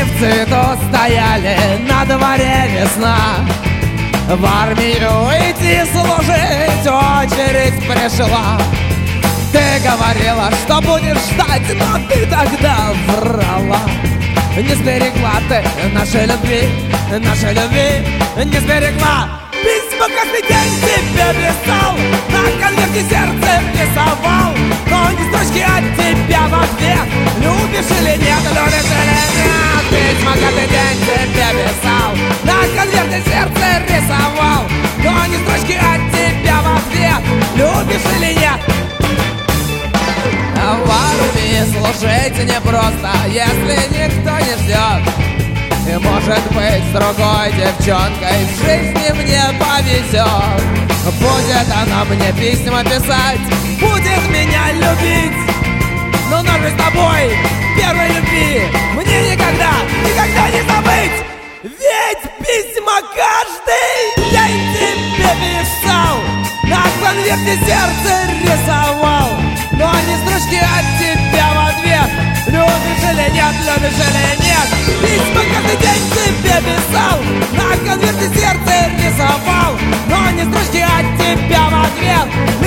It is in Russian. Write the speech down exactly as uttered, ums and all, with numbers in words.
в цвету стояли, на дворе весна. В армию идти служить очередь пришла. Ты говорила, что будешь ждать, но ты тогда врала. Не сберегла ты нашей любви, нашей любви не сберегла. Письма каждый день тебе писал, на конверте сердце рисовал, но ни строчки от тебя в ответ. Любишь или нет, любишь или нет. Письма каждый день тебе писал, на конверте сердце рисовал, но ни строчки от тебя в ответ. Любишь или нет. В армии служить непросто, если никто не ждет. И может быть с другой девчонкой в жизни мне повезет. Будет она мне письма писать, будет меня любить. Но ножи с тобой, первой любви, мне никогда, никогда не забыть. Ведь письма каждый день тебе писал, на конверте сердце рисовал, но ни строчки от тебя в ответ. Любишь или нет, любишь или нет. Письма каждый день тебе писал, на конверте сердце рисовал, но ни строчки от тебя в ответ.